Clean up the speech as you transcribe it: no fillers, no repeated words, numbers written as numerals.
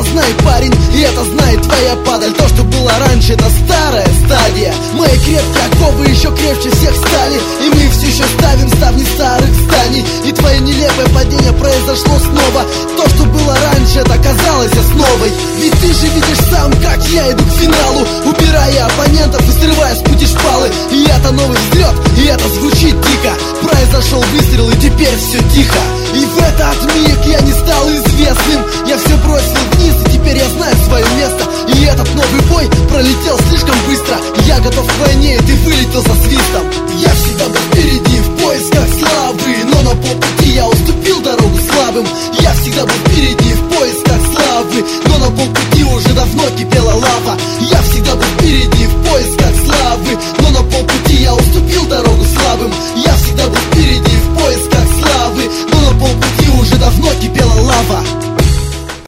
это знает парень, и это знает твоя падаль. То, что было раньше, это старая стадия. Мои крепкие оковы еще крепче всех стали, и мы все еще ставим ставни старых зданий. И твое нелепое падение произошло снова. То, что было раньше, это оказалось основой. Ведь ты же видишь сам, как я иду к финалу, убирая оппонентов и срывая с пути шпалы. И это новый взлет, и это звучит дико. Произошел выстрел, и теперь все тихо. И в этот миг я не стал известным. Я все бросил вниз, и теперь я знаю свое место. И этот новый бой пролетел слишком быстро. Я готов к войне, и ты вылетел со свистом. Я всегда был впереди в поисках славы, но на полпути я уступил дорогу слабым. Я всегда был впереди в поисках славы, но на полпути уже давно кипела лава. Я